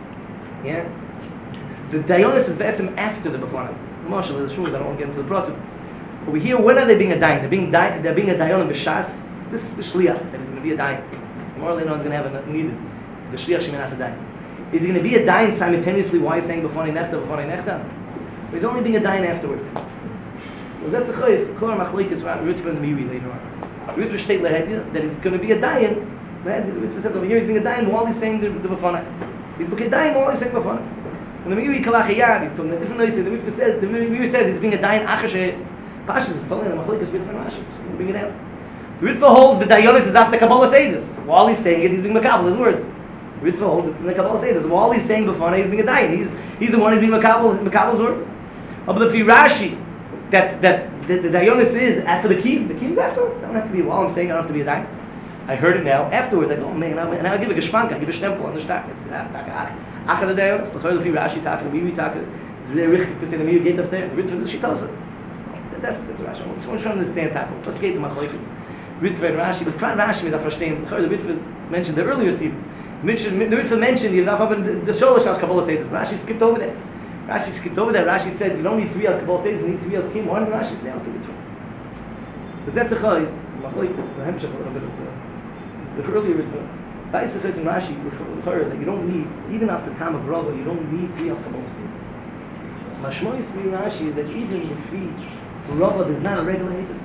yeah, the Dayonis is better after the Befana. The Moshe, the Shmuel, I don't want to get into the Pratim. Over here, when are they being a Dayan? They're being a Dayan b'Shas. This is the Shliach that is going to be a Dayan. More later on, is going to have a need. The Shliach Sheminat a Dayan. Is he going to be a dayan simultaneously while he's saying b'fonei nechta? Or he's only being a dayan afterwards? So that's a choice. Klor machlokes Ritva and the Meiri later on. Ritva state lehedia that he's going to be a dayan. Ritva says over here he's being a dayan while he's saying the b'fonei. He's being a dayan while he's saying b'fonei. And the Meiri kalachiyad, he's talking a different noise. The Meiri says he's being a dayan achashe. Pashas is telling the machlokes Ritva and Rashi. He's being it out. Ritva holds the dayanis is after Kabbalah Seidus. While he's saying it, he's being makabel his words. Ritva holds it's in the Kabbalah Seidus. While he's saying before he's being a dayan. He's the one who's being makabel's words. But if you Rashi that the dayanis is after the kiyum afterwards. I don't have to be while I'm saying I don't have to be a dayan. I heard it now. Afterwards I go, man, and I give a geshpank, I give a stempel on the start. It's after the dayanis. The chayil if you Rashi talk, the Meiri talk. It's very richtig to say the Meiri gate up there. The Ritva is shitosa. That's Rashi. I want you to understand that. Let's get to machlokes. Ritva and Rashi. The front Rashi we don't understand. The Ritva mentioned the earlier seed. The Ritva mentioned the Sholosh as Kabbalah Seidus. Rashi skipped over that. Rashi said you don't need 3 as Kabbalah Seidus, you need 3 as Kim. One Rashi says to Ritva. But that's a chayis. Machlokes, the hemshach a little bit of the earlier Ritva. That is the chayis in Rashi that you don't need, even as the time of Rava, you don't need 3 as Kabbalah Seidus. Mashmois in Rashi that even if Rava is not a regular Eidos.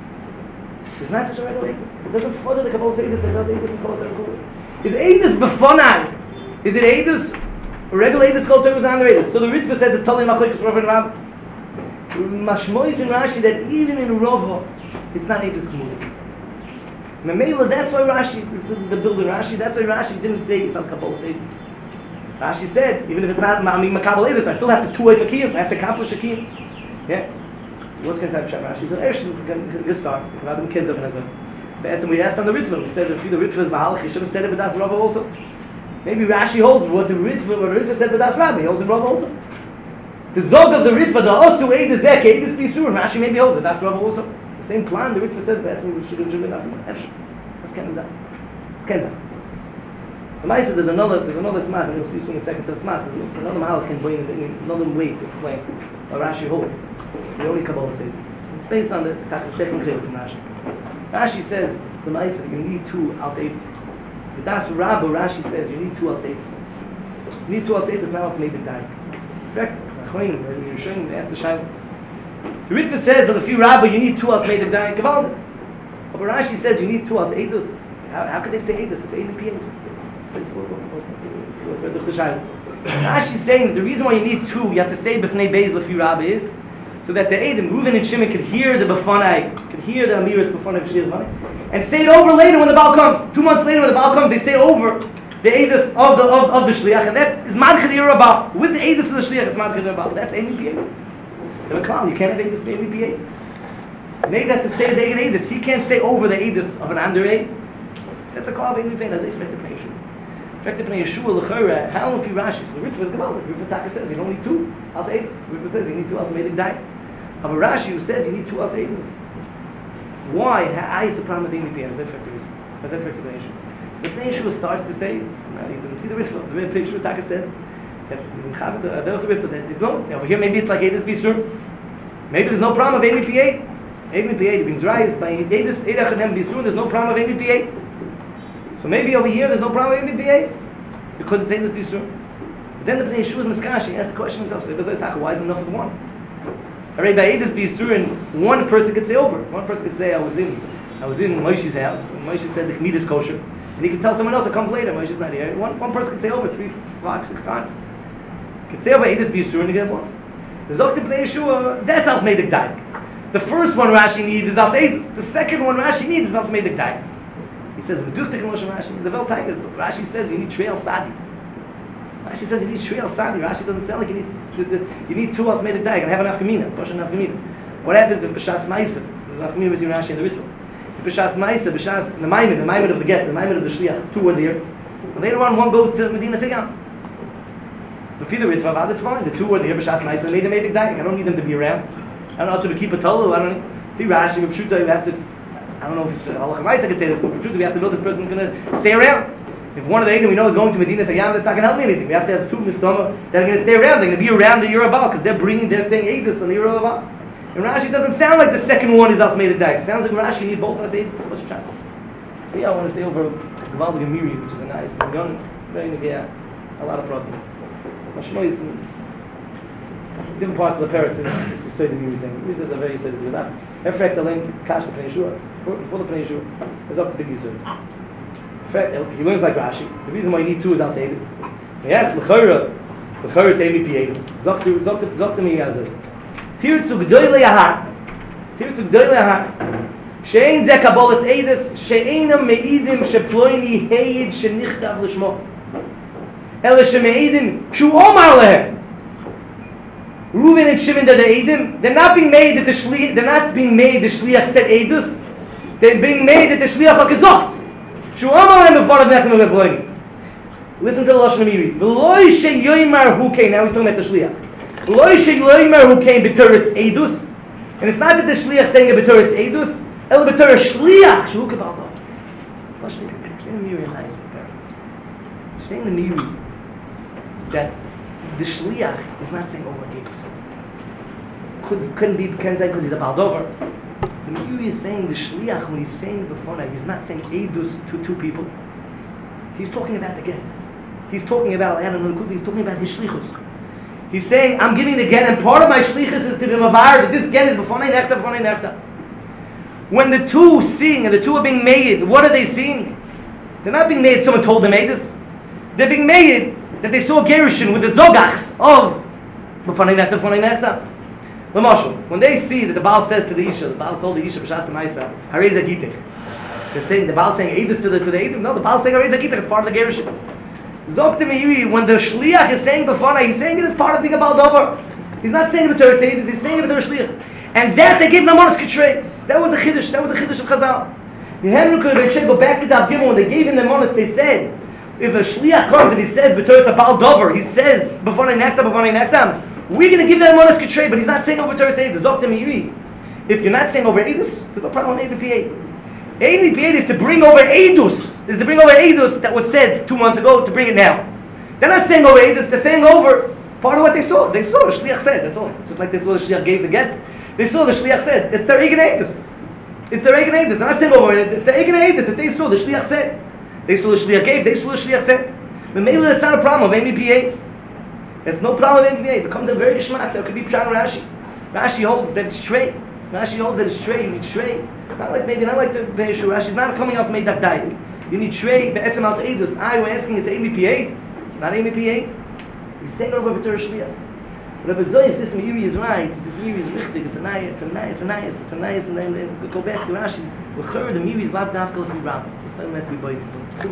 It's not just a regular Eidos. It doesn't follow the Kabbalah Seidus that does Eidos and Kol Terekulah. Is Eidos befonai? Is it Eidos? A regular Eidos Kol Terekulah is on the Eidos. So the Ritva says it's totally machlokes Rav and Rab. Mashmois in Rashi that even in Rava it's not Eidos K'mulin. Memela, that's why Rashi, this is the builder Rashi, that's why Rashi didn't say it's as Kabbalah Seidus. Rashi said, even if it's not Makabel Eidos, I still have to two-way a kiyum, I have to accomplish a kiyum. Yeah? What's going to say Rashi? So Ershon, good start. We had them kids up in Ezra. We asked on the Ritva. We said if the Ritva is Mahalach, he should have said it with Das Rava also. Maybe Rashi holds what the Ritva said with Das Rava. He holds in Rava also. The Zog of the Ritva, the Osu Eides Zek, Eides Bisur, Rashi maybe holds it. Das Rava also. The same plan. The Ritva says that we should have been up. That's kind of that. It's kind of that. The Maisa, there's another smart, and you'll see soon in a second. So smart. There's another Mahalach can bring another way to explain what Rashi holds. The only Kabbalah says this. It's based on the second chiluk from Rashi. Rashi says the Maisa you need 2 al seidus. The Das Rabba Rashi says you need 2 al seidus. You need 2 al seidus now it's made the die. Correct? You're showing ask the Shaila. The Ritva says that if you Rabba you need 2 al made the die. Gewaldig. But Rashi says you need 2 al seidus. How could they say Eidos? It's Eidim Piyam. Rashi is saying that the reason why you need 2, you have to say B'fnei Beis Lefi Rabba is so that the Eidim, Reuven and Shimon could hear the B'fonai, could hear the Amiris B'fonai V'shir B'fonai, and say it over later when the Baal comes. 2 months later when the Baal comes, they say over the Eidos of the Shliach, and that is Madchid Yerabah. With the Eidos of the Shliach, it's Madchid Yerabah. That's Eidim Piyam. In a Klal, you can't have Eidos Eidim Piyam. Maybe that's to say his Eidim Eidos. He can't say over the Eidos of an under Eid. That's a Klal of Eidim Piyam. That's a Frekta Pnei Yeshua. Frekta Pnei Yeshua, L'chora, how if you Rashi? So the Ritva is Gemaldik. Ritva Taka says you don't need 2 as Eidos. Ritva says you need 2 as Meidik Dai. Of a Rashi who says you need 2 as Eidos. Why? It's a problem with Eidim Piyam. That's a Frekta Pnei Yeshua. So the Pnei Yeshua starts to say, he doesn't see the Ritva. The Pnei Yeshua Taka says that over here maybe it's like Eidos Bisur. Maybe there's no problem of ABPA. ABPA brings rise by Edis Edachem Bisun. There's no problem of ABPA. So maybe over here there's no problem with ABPA because it's Edis Bisun. But then the Bnei Yeshua is Miskashi. He asks the question himself. So why is enough with one? Alright, by Edis Bisun, one person could say over. One person could say, I was in Moshe's house. And Moshe said the meat is kosher. And he could tell someone else that comes later. Moshe's not here. One person could say over 3, 5, 6 times. Could say over Edis Bisun and you get one. The Dr. Bnei Yeshua, that's how made the Daik. The first one Rashi needs is As Edus. The second one Rashi needs is as made the Daik. He says, Rashi, the Welt is, Rashi says you need Shreil Sadi. Rashi says you need Shreil Sadi. Rashi doesn't sound like you need 2 as made the Daik and have an Afkamina. What happens if B'Shas Ma'aser? There's an Afkamina between Rashi and the Ritva. B'Shas Ma'aser, B'Shas, the Maimon of the Get, the Maimon of the Shliach, 2 were there. And later on, one goes to Medina Seyam. The Fida Ritva, that's fine. The 2 were there, B'Shas Ma'aser, they made the Daik. I don't need them to be around. I don't know how to keep a tolu. I don't know. If you Rashi, Pshuta, you have to. I don't know if it's Halach Ma'aser I could say this, but Pshuta, we have to know this person is going to stay around. If one of the Eidim we know is going to Medina Sayyam, that's not going to help me anything. We have to have 2 Mistoma that are going to stay around. They're going to be around the Yerabal because they're saying Eidus on the Yerabal. And Rashi doesn't sound like the second one is Asmei the Daik. It sounds like Rashi need both us Eidus. So much trouble. So yeah, I want to say over Gavaldig and Miri, which is a nice, very negaya, a lot of protein. Mashmoy is different parts of the parrot. This is the Miri saying. Miri says a very says with that. Effect the link, Kash the Pnei Yeshua, for the Pnei Yeshua, is up to the Yisur. He learns like Rashi. The reason why you need 2 is Al Seidim. Yes, L'chayra T'emi Zok Miri Azur. Tirtzu G'doyle Ahar. She'ein Zeh Kabbalas Eidus, she'einam me'idim sheploini heyid shenichtav l'shmo. Ele she'me'idim shu omar lehem. Reuven and Shimon that the Eidim, they're not being made that the Shliach said Eidus. They're being made that the Shliach HaGezokt. Shu omar lehem before of Nechem Leploini. Listen to the Lashon Amiri. V'loi she'yoymar hu came, now he's talking about the Shliach. V'loi she'yoymar hu came b'teres Eidus. And it's not that the Shliach saying a b'teres Eidus, el b'teres Shliach, shu kebal dov. Lashon Amiri is nice. Shtei the Miri that the Shliach is not saying over Eidus. Couldn't be Kenzai because he's a Baldover. The Miri is saying the Shliach, when he's saying before, he's not saying Eidus to 2 people. He's talking about the get. He's talking about he's talking about his Shlichus. He's saying, I'm giving the get, and part of my Shlichus is to be Mavar, that this get is before Nechta. When the 2 sing, and the 2 are being made, what are they seeing? They're not being made, someone told them Eidus. They're being made that they saw Gerushin with the Zogachs of before Nechta. When they see that the Baal says to the Isha, the Baal told the Isha, B'Shas L'Maisa, Harei Zagitech. They're saying the Baal saying Eidus to the Eidim. No, the Baal saying Harei Zagitech. It's part of the Gerushin. Zok Meiri, when the Shliach is saying before, he's saying it as part of being a Baldover. He's not saying it b'Torah Eidus. He's saying it b'Torah Shliach. And that they gave Namonis Kitrei. That was the Chiddush. That was the Chiddush of Chazal. The Henrikah, they should go back to Dav Gimel when they gave him the Namonis. They said, if a Shliach comes and he says b'Torah Baldover, he says before Nechtam. We're going to give that Namonis Kitrei, but he's not saying over Torah Eidus. Zok Meiri. If you're not saying over Eidus, there's no problem with ABPA. ABPA is to bring over Eidus. Is to bring over Eidus that was said 2 months ago, to bring it now. They're not saying over Eidus, they're saying over part of what they saw. They saw the Shliach said, that's all. Just like they saw the Shliach gave the get. They saw the Shliach said. It's their Eigen Eidus. It's their Eigen Eidus. They're not saying over it. It's their Eigen Eidus that they saw the Shliach said. They saw the Shliach gave, they saw the Shliach said. But maybe that's not a problem of ABPA. There's no problem with ABPA. It becomes a very geschmack. There could be Pshat and Rashi. Rashi holds that it's straight. Rashi holds that it's straight. You need straight. Not like the Bnei Yeshua. Rashi's not coming out made that Daik. You need Shrei, Be'etzem Al Seidus. We're asking it to ABPA. It's not ABPA. He's saying over B'Torah Shliach. But if this Meiri is right, if this Meiri is richtig, it's a nice, and then go back to Rashi. L'chor, the Meiri is lav dafka l'fi Rabbah. It's not has to be boyd.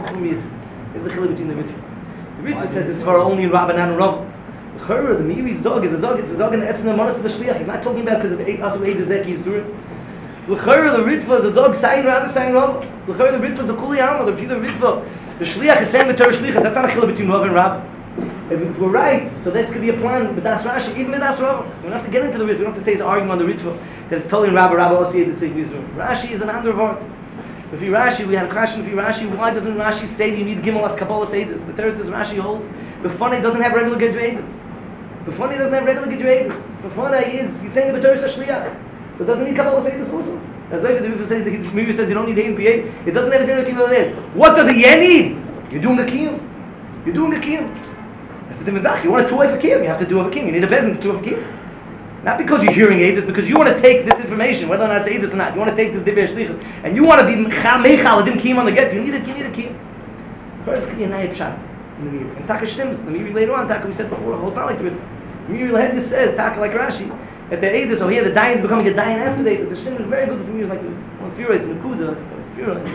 It's the chiluk between the Ritva. The Ritva says it's for only in Rabbah, not in Rav. L'chor, the Meiri zog is a zog. It's a zog in the etzem Manas of the Shliach. He's not talking about because of Asu Eid Zeki Yisurim. L'chor, the Ritva is a zog sign Rabbah, sign Rav. L'chor, the Ritva is a kuli Alma. The Ritva, the Shliach is saying B'Torah Shliach. That's not a chiluk between Rav and Rabbah. If we're right, so that's going to be a plan. But that's Rashi, even with that's Rav. We don't have to get into the Ritva. We don't have to say it's arguing on the Ritva that it's totally in Rabbah also Eid Zeki Yisurim. Rashi is an underword. If you Rashi, we had a question. If you Rashi, why doesn't Rashi say that you need Gimel as Kabbalah Eidus? The third says Rashi holds the funny doesn't have regular Gedra Eidus. Before doesn't have regular Gidreidus. Before he's saying the B'Torah Shliach. So it doesn't need Kabbalah Seidus also. As like the Rebbe says, you don't need AMPA. It doesn't have a dinner with people there. What does a Yen need? You're doing a Kiyum. You're doing a Kiyum. That's the different Zach. You want a two-way for Kiyum, you have to do a Kiyum. You need a bezin to do a Kiyum. Not because you're hearing Eidus, because you want to take this information, whether or not it's Eidus or not. You want to take this Divrei Shlichus, and you want to be Mechal Adim Kiyum on the get. You need a Kiyum. First, can you nayib pshat in the mirror? And Taka Shtims, the mirror later on, Taka we said before, it's not like the mirror Lahedis says, Taka like Rashi, that the Eidus, or here the Dayan is becoming a Dayan after the Eidus. The Shtim is very good that the mirror is like the Furious, Mekuda, Furious.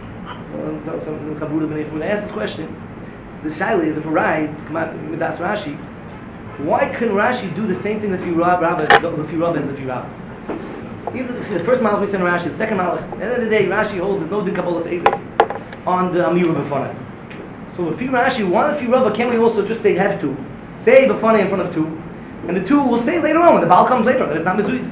Some Chabuda B'nei Chabuda asked this question. The Shaila is, if a ride, come out with Das Rashi, why couldn't Rashi do the same thing that Fi Rabba as the Fi Rabba? Either the first Malach we send Rashi, the second Malach, at the end of the day, Rashi holds there's no Din Kabbalah Eidus on the Amira B'fanah. So the Fi Rashi, one of Fi Rabba, can we also just say have two? Say B'fanah in front of two, and the two will say later on, when the Baal comes later on, that it's not Mezuyif.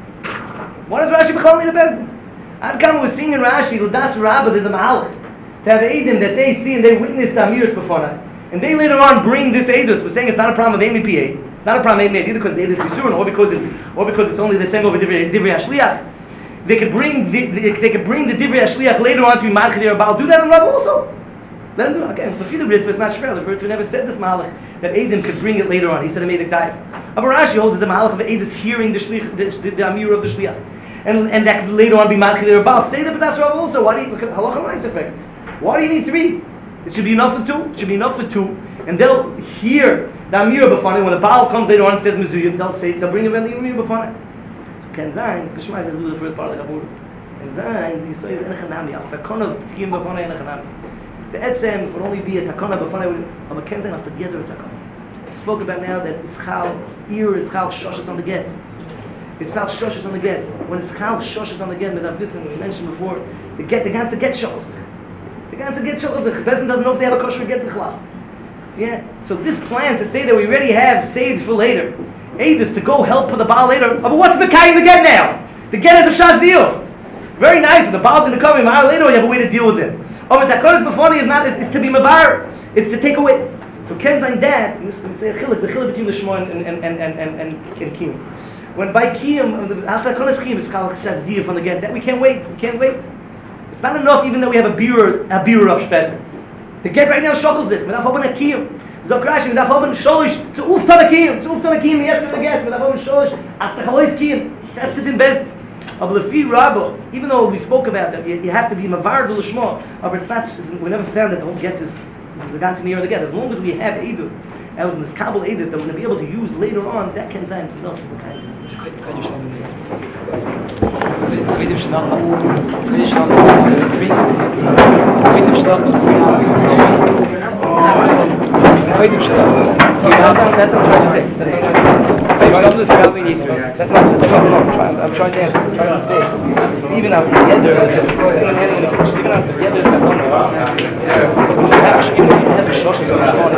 Why does Rashi B'chal need a Bezdin? Ad Kama was seeing in Rashi, L'das Rabba, there's a Malach, to have Eidim that they see and they witness the Amiras B'fanah. And they later on bring this Eidus. We're saying it's not a problem of AMPA. It's not a problem of AMPA either because it's Eidus Yisurin or because it's only the same over Divrei Hashliach. They could bring the Divrei Hashliach later on to be Malach their Baal. Do that in Rabba also. Let him do it again. The Ritva is not Shver. The Ritva never said this Malach that Eidim could bring it later on. He said it made it die. Abu Rashi holds the Malach of Eidus hearing the Amir of the Shliach, and that could later on be Malach their Baal. Say that, but that's Rabba also. Why do you halacha nice effect? Why do you need three? It should be enough with two. It should be enough with two, and they'll hear the Amira B'fanah. When the Baal comes later on and says Mezuyif, they'll bring him in the Amira B'fanah. So Ken Zayin, it's Geshmai, let's do the first part of the Chabur. Ken Zayin, the Yisrael is Enechanami. As Takon of Tchiyim B'fanah Enechanami. The Etzem would only be a Takon B'fanah, but Ken Zayin has to get a Takon. We spoke about now that it's Chal it's Chal Shoshas on the get. It's Chal Shoshas on the get. When it's Chal Shoshas on the get, we mentioned before, the ganze get Shoshas. The ganze get Shoshas. The Bezin doesn't know if they have a kosher get B'chlaf. Yeah, so this plan to say that we already have saved for later, Eidus to go help for the Baal later, but what's Mekayim the get now? The get is a Shazil. Very nice, if the Baal's going to come in later, you have a way to deal with him. Oh, but Takonis B'fani is to be Mabar, it's to take away. So Ken Zayin that, and this we say a chiluk between the Shema and Kiyum. When by Kiyum, after Takonis Kiyum, it's called Shazil from the get. That we can't wait. It's not enough even that we have a beer of Shpeter. The get right now shokol zich. We have hoben a kiyum. Zok Rashi, we have hoben sholish to uftan a kiyum. Yes, to the get. We have hoben sholish as the chalois kiyum. That's the din best. But the Fi Rabba, even though we spoke about that, you have to be mavar the lishma. But it's not. We never found that the whole get is the ganze near the get. As long as we have edus, and in this kabel edus that we're going to be able to use later on, that can time to enough to be kind. That's what I'm trying to say. I'm trying to say, even as together, even as together, because we have a shoshes on the shmona,